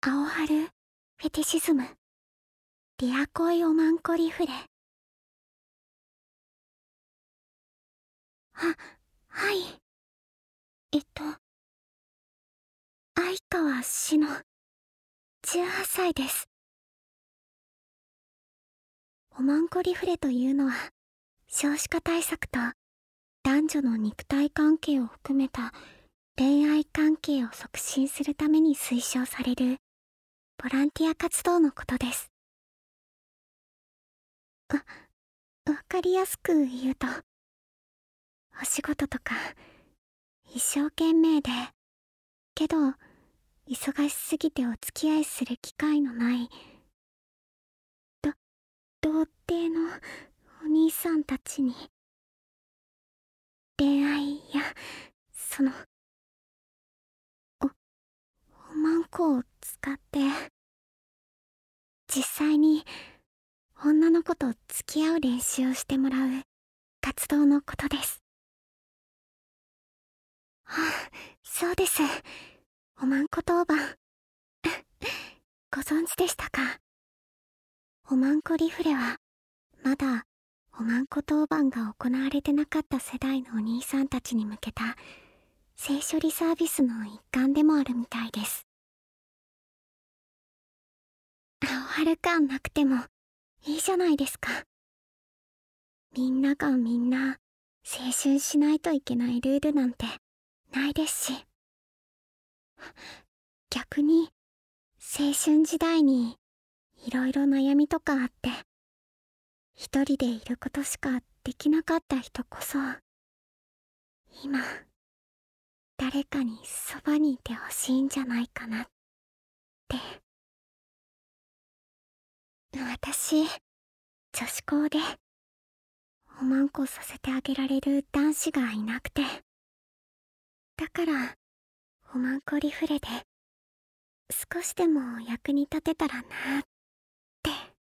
青春フェティシズムリア恋オマンコリフレ。はい。相川志乃、18歳です。オマンコリフレというのは、少子化対策と男女の肉体関係を含めた恋愛関係を促進するために推奨されるボランティア活動のことです。わかりやすく言うと、お仕事とか一生懸命で、けど忙しすぎてお付き合いする機会のない童貞のお兄さんたちに、恋愛やおまんこを使って実際に女の子と付き合う練習をしてもらう活動のことです。そうです。おまんこ当番ご存知でしたか？おまんこリフレはまだおまんこ当番が行われてなかった世代のお兄さんたちに向けた性処理サービスの一環でもあるみたいです。青春感なくてもいいじゃないですか。みんながみんな青春しないといけないルールなんてないですし、逆に青春時代にいろいろ悩みとかあって一人でいることしかできなかった人こそ、今誰かにそばにいてほしいんじゃないかなって。私、女子校でおまんこさせてあげられる男子がいなくて、だからおまんこリフレで少しでも役に立てたらなって。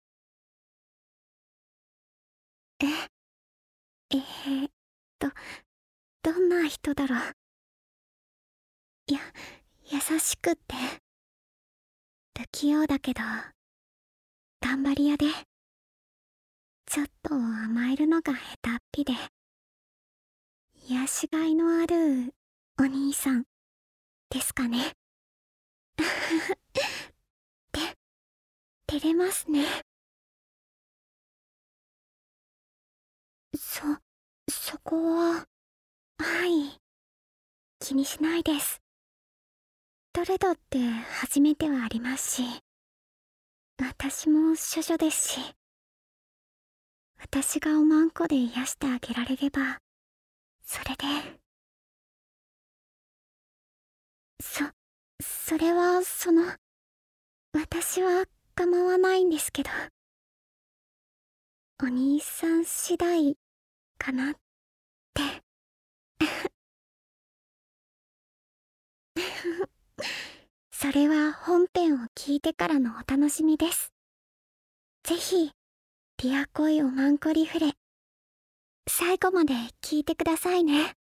ええー、っとどんな人だろう。優しくって不器用だけど頑張り屋で、ちょっと甘えるのが下手っぴで癒しがいのあるお兄さんですかね。照れますね。そこは、はい、気にしないです。誰だって初めてはありますし、私も処女ですし、私がおまんこで癒してあげられれば、それで。それは私は構わないんですけど、お兄さん次第かなって。それは本編を聞いてからのお楽しみです。ぜひ、リア恋おまんこリフレ、最後まで聞いてくださいね。